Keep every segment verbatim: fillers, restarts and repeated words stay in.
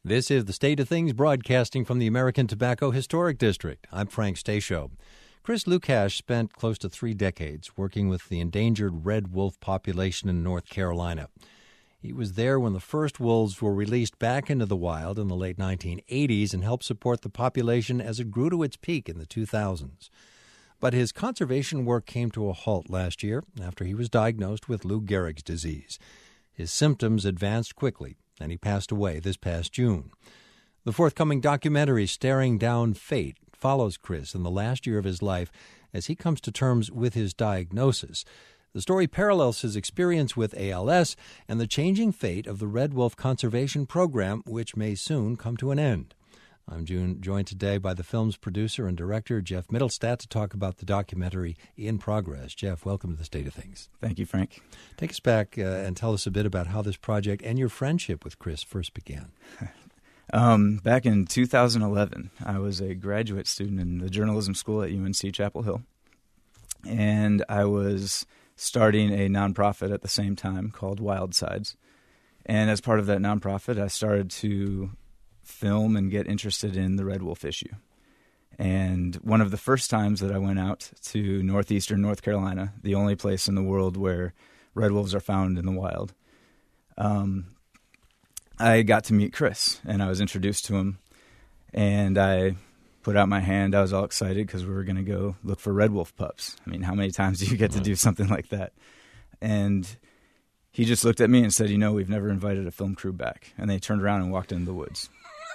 This is The State of Things, broadcasting from the American Tobacco Historic District. I'm Frank Stasio. Chris Lukash spent close to three decades working with the endangered red wolf population in North Carolina. He was there when the first wolves were released back into the wild in the late nineteen eighties and helped support the population as it grew to its peak in the two thousands. But his conservation work came to a halt last year after he was diagnosed with Lou Gehrig's disease. His symptoms advanced quickly, and he passed away this past June. The forthcoming documentary, Staring Down Fate, follows Chris in the last year of his life as he comes to terms with his diagnosis. The story parallels his experience with A L S and the changing fate of the Red Wolf Conservation Program, which may soon come to an end. I'm joined today by the film's producer and director, Jeff Mittelstadt, to talk about the documentary in progress. Jeff, welcome to The State of Things. Thank you, Frank. Take us back uh, and tell us a bit about how this project and your friendship with Chris first began. Um, back in two thousand eleven, I was a graduate student in the journalism school at U N C Chapel Hill, and I was starting a nonprofit at the same time called Wild Sides. And as part of that nonprofit, I started to film and get interested in the red wolf issue. And one of the first times that I went out to northeastern North Carolina, the only place in the world where red wolves are found in the wild, um, I got to meet Chris, and I was introduced to him, and I put out my hand. I was all excited because we were going to go look for red wolf pups. I mean, how many times do you get to do something like that? And he just looked at me and said, you know, we've never invited a film crew back. And they turned around and walked into the woods.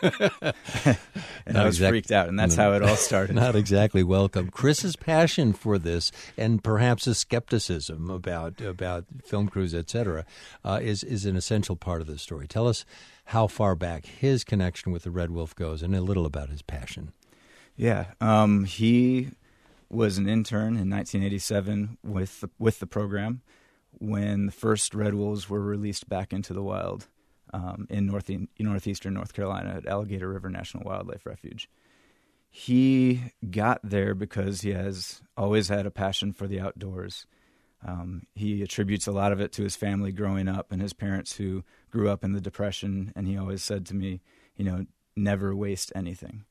and I was exact- freaked out, and that's no, how it all started. Not exactly welcome. Chris's passion for this, and perhaps his skepticism about about film crews, et cetera, uh, is is an essential part of this story. Tell us how far back his connection with the red wolf goes, and a little about his passion. Yeah, um, he was an intern in nineteen eighty-seven with the, with the program when the first red wolves were released back into the wild. Um, in north, northeastern North Carolina at Alligator River National Wildlife Refuge. He got there because he has always had a passion for the outdoors. Um, he attributes a lot of it to his family growing up and his parents who grew up in the Depression, and he always said to me, you know, never waste anything.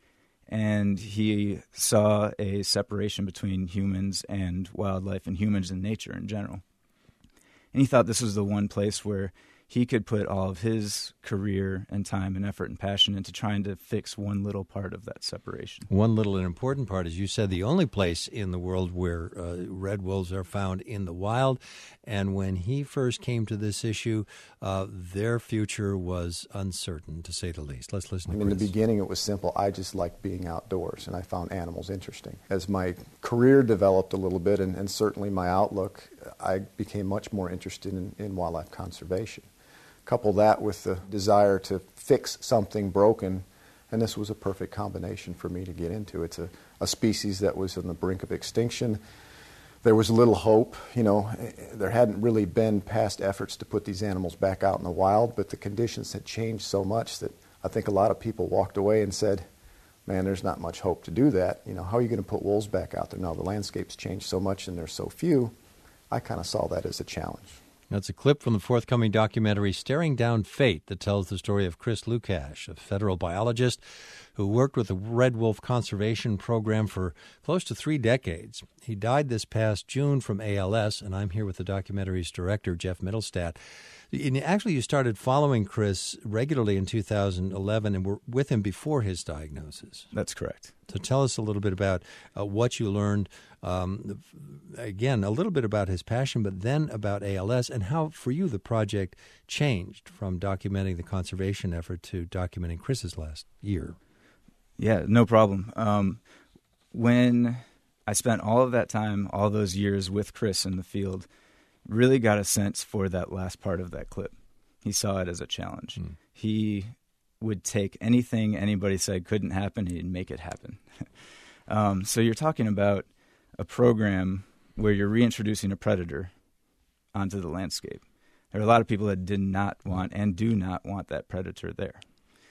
And he saw a separation between humans and wildlife and humans and nature in general. And he thought this was the one place where he could put all of his career and time and effort and passion into trying to fix one little part of that separation. One little and important part, as you said, the only place in the world where uh, red wolves are found in the wild. And when he first came to this issue, uh, their future was uncertain, to say the least. Let's listen to In Chris. the beginning, it was simple. I just liked being outdoors, and I found animals interesting. As my career developed a little bit, and, and certainly my outlook, I became much more interested in, in wildlife conservation. Couple that with the desire to fix something broken, and this was a perfect combination for me to get into. It's a, a species that was on the brink of extinction. There was little hope. You know, there hadn't really been past efforts to put these animals back out in the wild, but the conditions had changed so much that I think a lot of people walked away and said, man, there's not much hope to do that. You know, how are you going to put wolves back out there? Now the landscape's changed so much and there's so few. I kind of saw that as a challenge. That's a clip from the forthcoming documentary, Staring Down Fate, that tells the story of Chris Lukash, a federal biologist who worked with the Red Wolf Conservation Program for close to three decades. He died this past June from A L S, and I'm here with the documentary's director, Jeff Mittelstadt. And actually, you started following Chris regularly in two thousand eleven and were with him before his diagnosis. That's correct. So tell us a little bit about uh, what you learned, um, again, a little bit about his passion, but then about A L S and how, for you, the project changed from documenting the conservation effort to documenting Chris's last year. Yeah, no problem. Um, when I spent all of that time, all those years with Chris in the field, really got a sense for that last part of that clip. He saw it as a challenge. Mm. He would take anything anybody said couldn't happen, he'd make it happen. um, so you're talking about a program where you're reintroducing a predator onto the landscape. There are a lot of people that did not want and do not want that predator there.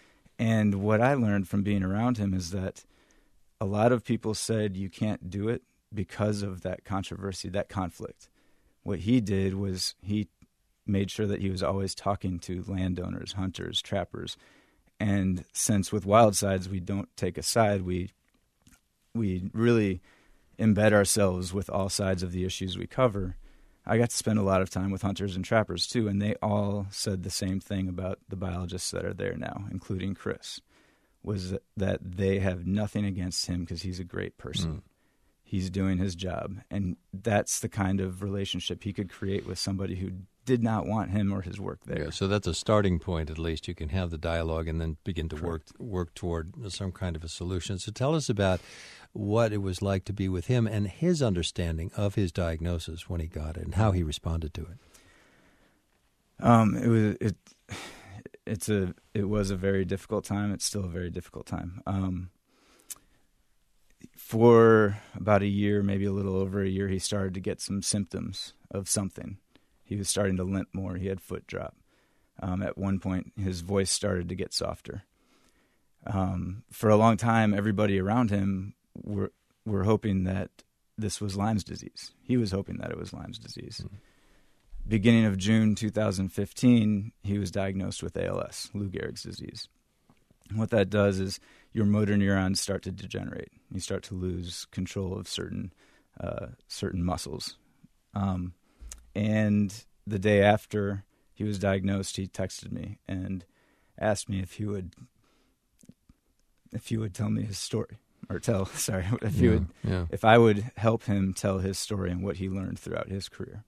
And what I learned from being around him is that a lot of people said you can't do it because of that controversy, that conflict. What he did was he made sure that he was always talking to landowners, hunters, trappers, And since with Wild Sides we don't take a side, we we really embed ourselves with all sides of the issues we cover. I got to spend a lot of time with hunters and trappers too, and they all said the same thing about the biologists that are there now, including Chris, was that they have nothing against him because he's a great person. Mm. He's doing his job, and that's the kind of relationship he could create with somebody who did not want him or his work there. Yeah, so that's a starting point, at least. You can have the dialogue and then begin to Correct. work work toward some kind of a solution. So tell us about what it was like to be with him and his understanding of his diagnosis when he got it and how he responded to it. Um, it was it. It's a. It was a very difficult time. It's still a very difficult time. Um, for about a year, maybe a little over a year, he started to get some symptoms of something. He was starting to limp more. He had foot drop. Um, at one point, his voice started to get softer. Um, for a long time, everybody around him were were hoping that this was Lyme's disease. He was hoping that it was Lyme's disease. Mm-hmm. Beginning of June two thousand fifteen, he was diagnosed with A L S, Lou Gehrig's disease. And what that does is your motor neurons start to degenerate. You start to lose control of certain uh, certain muscles. Um, and the day after he was diagnosed, he texted me and asked me if he would if he would tell me his story, or tell sorry if he yeah, would yeah. if I would help him tell his story and what he learned throughout his career.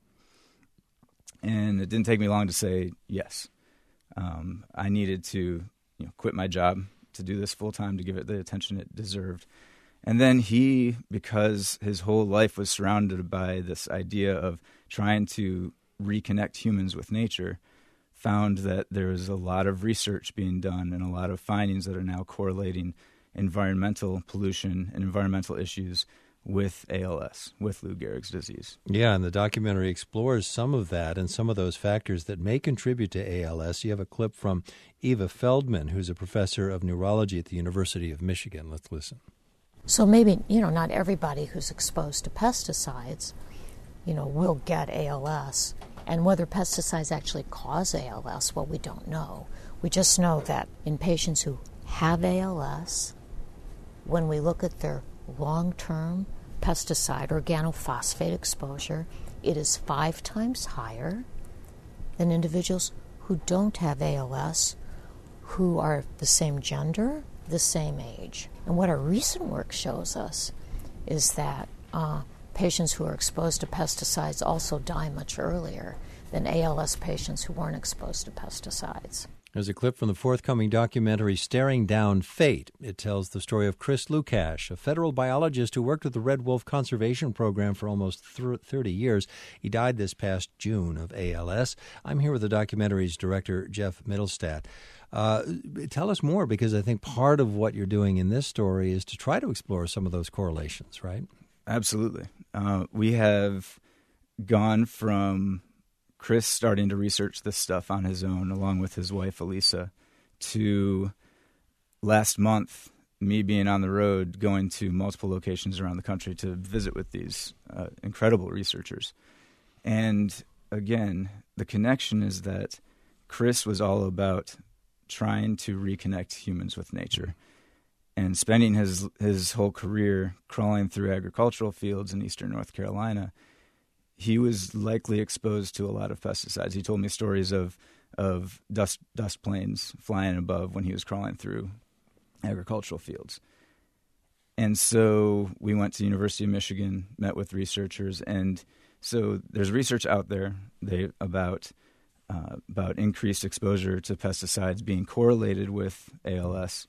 And it didn't take me long to say yes. Um, I needed to, you know, quit my job to do this full time, to give it the attention it deserved. And then he, because his whole life was surrounded by this idea of trying to reconnect humans with nature, found that there was a lot of research being done and a lot of findings that are now correlating environmental pollution and environmental issues with A L S, with Lou Gehrig's disease. Yeah, and the documentary explores some of that and some of those factors that may contribute to A L S. You have a clip from Eva Feldman, who's a professor of neurology at the University of Michigan. Let's listen. So maybe, you know, not everybody who's exposed to pesticides, you know, will get A L S. And whether pesticides actually cause A L S, well, we don't know. We just know that in patients who have A L S, when we look at their long-term pesticide organophosphate exposure, it is five times higher than individuals who don't have A L S, who are the same gender, the same age. And what our recent work shows us is that uh, patients who are exposed to pesticides also die much earlier than A L S patients who weren't exposed to pesticides. There's a clip from the forthcoming documentary Staring Down Fate. It tells the story of Chris Lukash, a federal biologist who worked with the Red Wolf Conservation Program for almost thirty years. He died this past June of A L S. I'm here with the documentary's director, Jeff Mittelstadt. Uh, tell us more, because I think part of what you're doing in this story is to try to explore some of those correlations, right? Absolutely. Uh, we have gone from Chris starting to research this stuff on his own, along with his wife, Elisa, to last month, me being on the road, going to multiple locations around the country to visit with these uh, incredible researchers. And again, the connection is that Chris was all about trying to reconnect humans with nature. And spending his his whole career crawling through agricultural fields in eastern North Carolina, he was likely exposed to a lot of pesticides. He told me stories of of dust dust planes flying above when he was crawling through agricultural fields. And so we went to the University of Michigan, met with researchers, and so there's research out there they, about uh, about increased exposure to pesticides being correlated with A L S.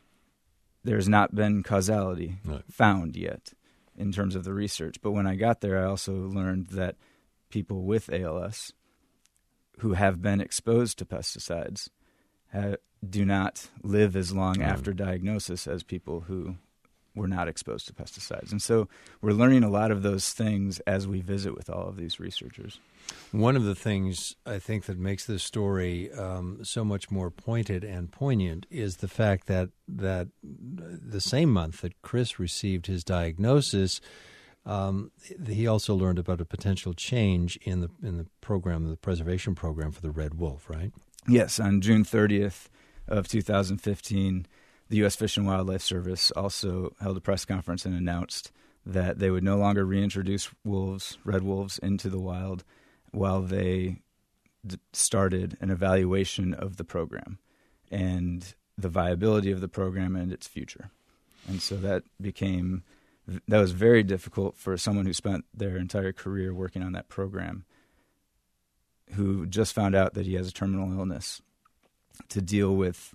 There's not been causality right. found yet in terms of the research. But when I got there, I also learned that people with A L S who have been exposed to pesticides ha- do not live as long mm. after diagnosis as people who were not exposed to pesticides. And so we're learning a lot of those things as we visit with all of these researchers. One of the things I think that makes this story um, so much more pointed and poignant is the fact that that the same month that Chris received his diagnosis, um, he also learned about a potential change in the in the program, the preservation program for the red wolf, right? Yes, on June thirtieth, of two thousand fifteen, the U S Fish and Wildlife Service also held a press conference and announced that they would no longer reintroduce wolves, red wolves, into the wild while they d- started an evaluation of the program and the viability of the program and its future. And so that became, that was very difficult for someone who spent their entire career working on that program, who just found out that he has a terminal illness, to deal with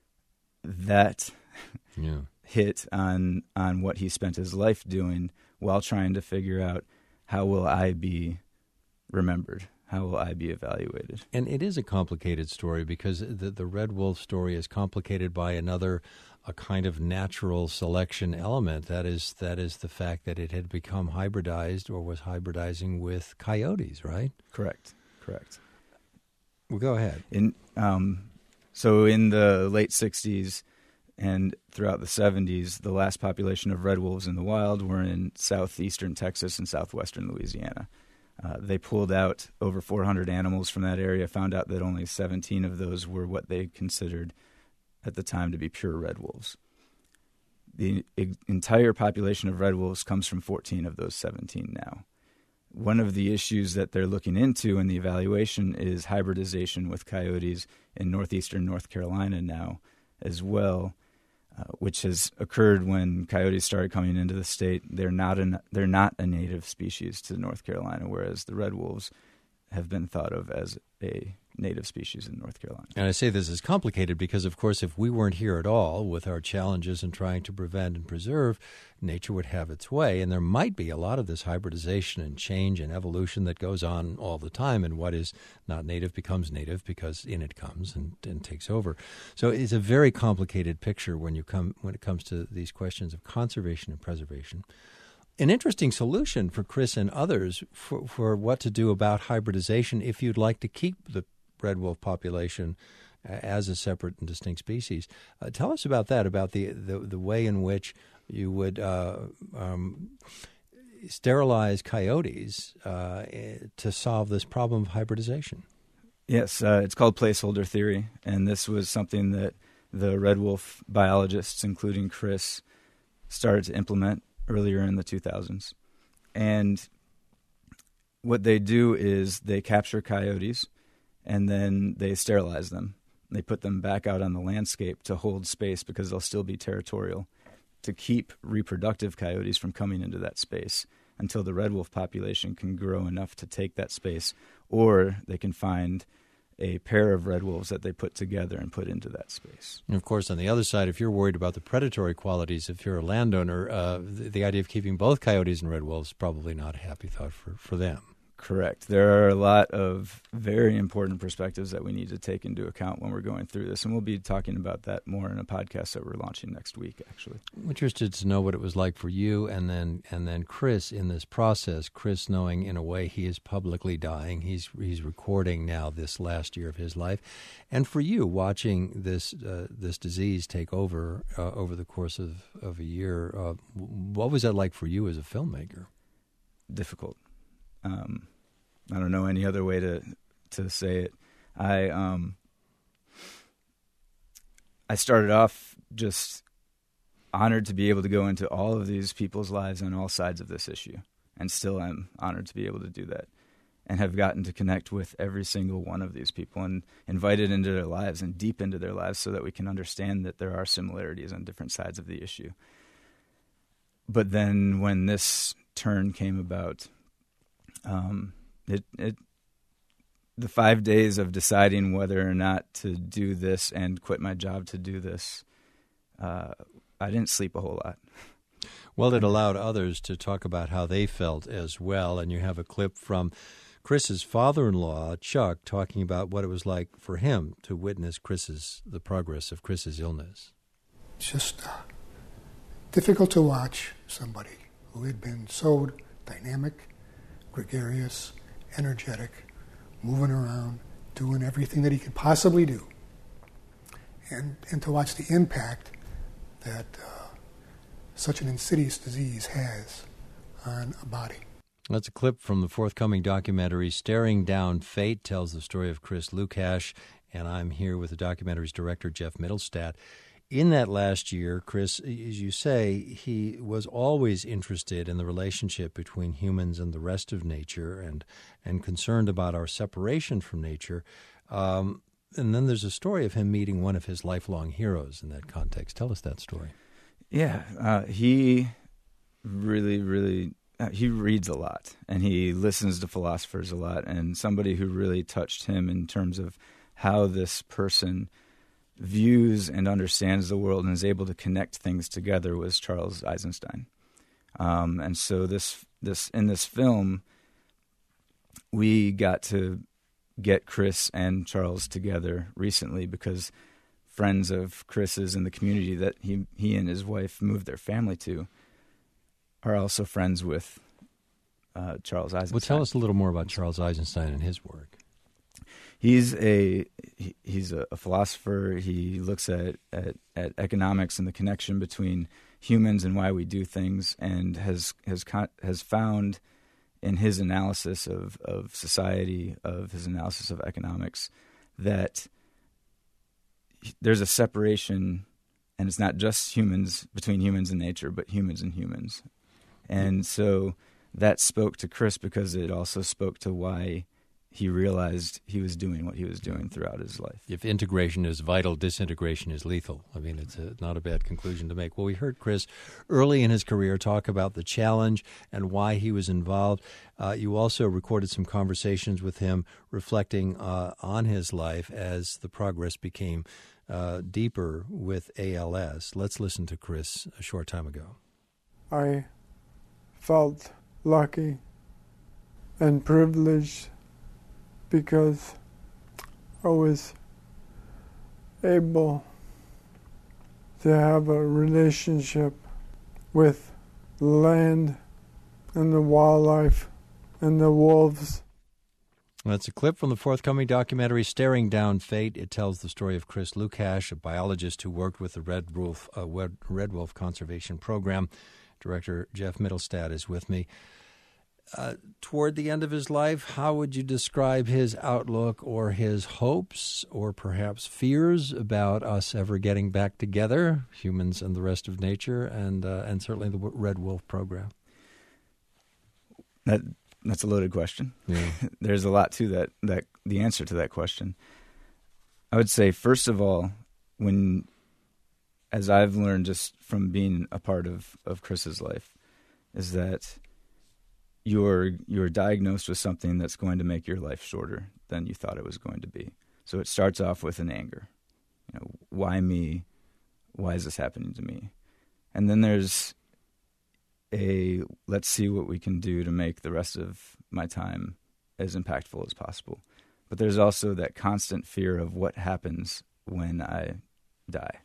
that yeah. hit on on what he spent his life doing while trying to figure out, how will I be remembered? How will I be evaluated? And it is a complicated story, because the, the red wolf story is complicated by another, a kind of natural selection element. That is, that is the fact that it had become hybridized or was hybridizing with coyotes, right? Correct. Correct. Well, go ahead. In um, so in the late sixties and throughout the seventies, the last population of red wolves in the wild were in southeastern Texas and southwestern Louisiana. Uh, they pulled out over four hundred animals from that area, found out that only seventeen of those were what they considered at the time to be pure red wolves. The e- entire population of red wolves comes from fourteen of those seventeen now. One of the issues that they're looking into in the evaluation is hybridization with coyotes in northeastern North Carolina now as well, uh, which has occurred when coyotes started coming into the state. They're not an, they're not a native species to North Carolina, whereas the red wolves have been thought of as a native species in North Carolina. And I say this is complicated because, of course, if we weren't here at all with our challenges in trying to prevent and preserve, nature would have its way. And there might be a lot of this hybridization and change and evolution that goes on all the time. And what is not native becomes native because in it comes and, and takes over. So it's a very complicated picture when you come when it comes to these questions of conservation and preservation. An interesting solution for Chris and others for, for what to do about hybridization if you'd like to keep the red wolf population as a separate and distinct species. Uh, tell us about that, about the, the, the way in which you would uh, um, sterilize coyotes uh, to solve this problem of hybridization. Yes, uh, it's called placeholder theory, and this was something that the red wolf biologists, including Chris, started to implement earlier in the two thousands. And what they do is they capture coyotes and then they sterilize them. They put them back out on the landscape to hold space because they'll still be territorial, to keep reproductive coyotes from coming into that space until the red wolf population can grow enough to take that space, or they can find a pair of red wolves that they put together and put into that space. And of course, on the other side, if you're worried about the predatory qualities, if you're a landowner, uh, the, the idea of keeping both coyotes and red wolves is probably not a happy thought for, for them. Correct. There are a lot of very important perspectives that we need to take into account when we're going through this, and we'll be talking about that more in a podcast that we're launching next week, actually. I'm interested to know what it was like for you and then and then Chris in this process. Chris, knowing in a way he is publicly dying, he's he's recording now this last year of his life, and for you watching this uh, this disease take over uh, over the course of, of a year, uh, what was that like for you as a filmmaker? Difficult. Um, I don't know any other way to to say it. I um, I started off just honored to be able to go into all of these people's lives on all sides of this issue, and still am honored to be able to do that, and have gotten to connect with every single one of these people and invited into their lives and deep into their lives so that we can understand that there are similarities on different sides of the issue. But then when this turn came about, Um, it, it, the five days of deciding whether or not to do this and quit my job to do this, uh, I didn't sleep a whole lot. Well, it allowed others to talk about how they felt as well, and you have a clip from Chris's father-in-law, Chuck, talking about what it was like for him to witness Chris's the progress of Chris's illness. It's just uh, difficult to watch somebody who had been so dynamic, gregarious, energetic, moving around, doing everything that he could possibly do. And and to watch the impact that uh, such an insidious disease has on a body. That's a clip from the forthcoming documentary, Staring Down Fate, tells the story of Chris Lukash and I'm here with the documentary's director, Jeff Mittelstadt. In that last year, Chris, as you say, he was always interested in the relationship between humans and the rest of nature and and concerned about our separation from nature. Um, and then there's a story of him meeting one of his lifelong heroes in that context. Tell us that story. Yeah, uh, he really, really, uh, he reads a lot, and he listens to philosophers a lot, and somebody who really touched him in terms of how this person views and understands the world and is able to connect things together was Charles Eisenstein. Um, and so this this in this film, we got to get Chris and Charles together recently because friends of Chris's in the community that he he and his wife moved their family to are also friends with uh, Charles Eisenstein. Well, tell us a little more about Charles Eisenstein and his work. He's a he, he's a, a philosopher. He looks at, at, at economics and the connection between humans and why we do things, and has has has found in his analysis of, of society, of his analysis of economics, that there's a separation, and it's not just humans between humans and nature, but humans and humans. And so that spoke to Chris because it also spoke to why he realized he was doing what he was doing throughout his life. If integration is vital, disintegration is lethal. I mean, it's a, not a bad conclusion to make. Well, we heard Chris early in his career talk about the challenge and why he was involved. Uh, you also recorded some conversations with him reflecting uh, on his life as the progress became uh, deeper with A L S. Let's listen to Chris a short time ago. I felt lucky and privileged because I was able to have a relationship with the land and the wildlife and the wolves. That's a clip from the forthcoming documentary, Staring Down Fate. It tells the story of Chris Lukash, a biologist who worked with the Red Wolf, uh, Red Wolf Conservation Program. Director Jeff Mittelstadt is with me. Uh, toward the end of his life, how would you describe his outlook or his hopes or perhaps fears about us ever getting back together, humans and the rest of nature, and uh, and certainly the Red Wolf program? That that's a loaded question. Yeah. There's a lot to that. That the answer to that question. I would say, first of all, when as I've learned just from being a part of, of Chris's life, is that you're you're diagnosed with something that's going to make your life shorter than you thought it was going to be. So it starts off with an anger. You know, why me? Why is this happening to me? And then there's a let's see what we can do to make the rest of my time as impactful as possible. But there's also that constant fear of what happens when I die.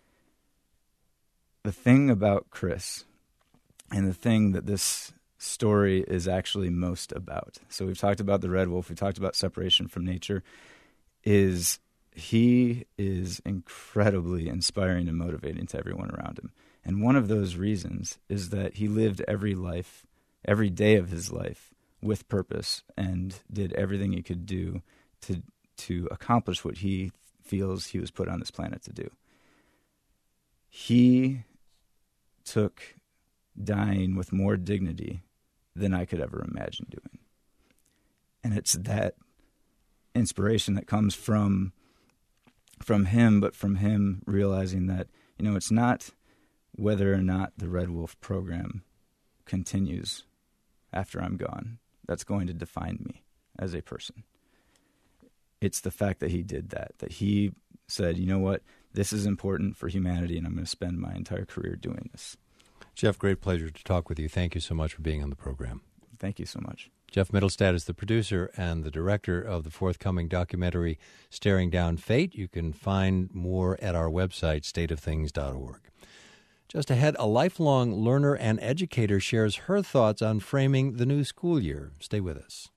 The thing about Chris, and the thing that this story is actually most about, so we've talked about the Red Wolf, we talked about separation from nature, is he is incredibly inspiring and motivating to everyone around him. And one of those reasons is that he lived every life, every day of his life with purpose and did everything he could do to to accomplish what he feels he was put on this planet to do. He took dying with more dignity than I could ever imagine doing. And it's that inspiration that comes from from him, but from him realizing that, you know, it's not whether or not the Red Wolf program continues after I'm gone that's going to define me as a person. It's the fact that he did that, that he said, you know what, this is important for humanity, and I'm going to spend my entire career doing this. Jeff, great pleasure to talk with you. Thank you so much for being on the program. Thank you so much. Jeff Mittelstadt is the producer and the director of the forthcoming documentary, Staring Down Fate. You can find more at our website, state of things dot org. Just ahead, a lifelong learner and educator shares her thoughts on framing the new school year. Stay with us.